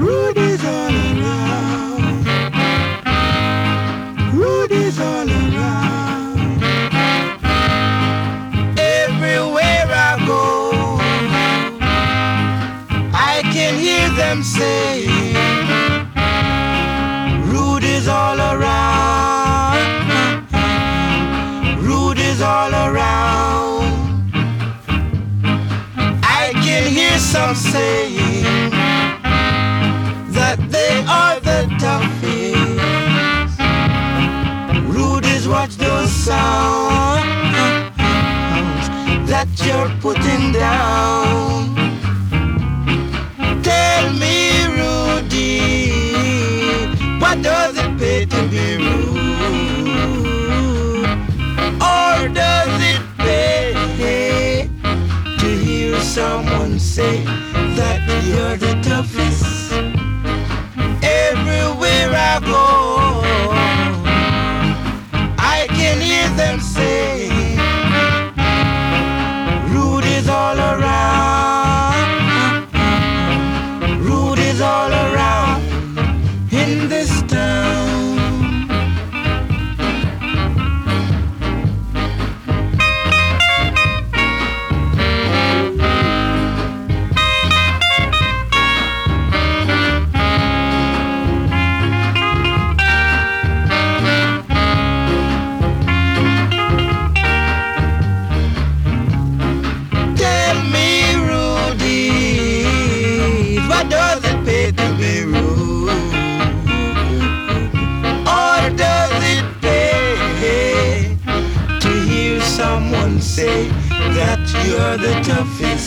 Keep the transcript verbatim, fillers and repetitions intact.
Rude is all around. Rude is all around. Everywhere I go, I can hear them say, Rude is all around. Rude is all around. I can hear some saying that they are the toughest. Rude is what those sounds that you're putting down. Tell me, Rudy, what does it pay to be rude? Or does it pay to hear someone say that you're the toughest? Everywhere I go, I can hear them say, Rude is all around. Rude is all around in this town. Tell me, Rudy, what does it pay to be rude? Or does it pay to hear someone say that you're the toughest?